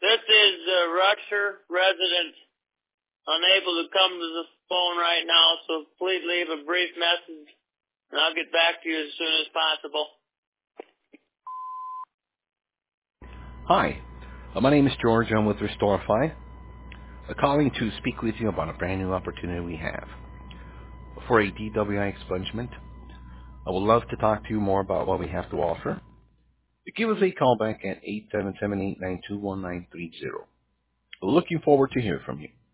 This is Rutcher, resident, unable to come to the phone right now, so please leave a brief message, and I'll get back to you as soon as possible. Hi, my name is George. I'm with Restorify. Calling to speak with you about a brand new opportunity we have for a DWI expungement. I would love to talk to you more about what we have to offer. Give us a call back at 877-892-1930. Looking forward to hearing from you.